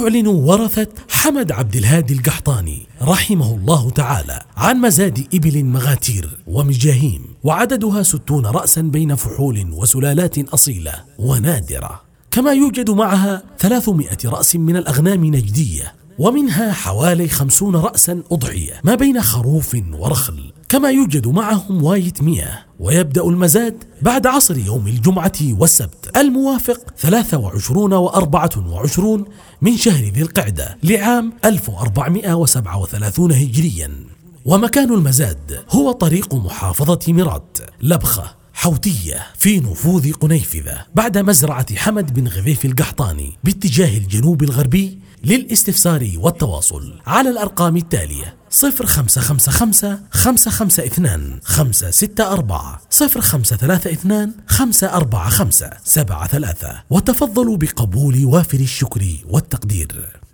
يعلن ورثة حمد عبد الهادي القحطاني رحمه الله تعالى عن مزاد إبل مغاتير ومجاهيم، وعددها 60 رأسا بين فحول وسلالات أصيلة ونادرة، كما يوجد معها 300 رأس من الأغنام نجدية، ومنها حوالي 50 رأسا أضحية ما بين خروف ورخل، كما يوجد معهم واية مياه. ويبدأ المزاد بعد عصر يوم الجمعة والسبت الموافق 23 و24 من شهر ذي القعدة لعام 1437 هجريا. ومكان المزاد هو طريق محافظة مراد لبخة حوتية في نفوذ قنيفذة بعد مزرعة حمد بن غذيف القحطاني باتجاه الجنوب الغربي. للاستفسار والتواصل على الأرقام التالية: 0555 552 564 0532 545 73. وتفضلوا بقبول وافر الشكر والتقدير.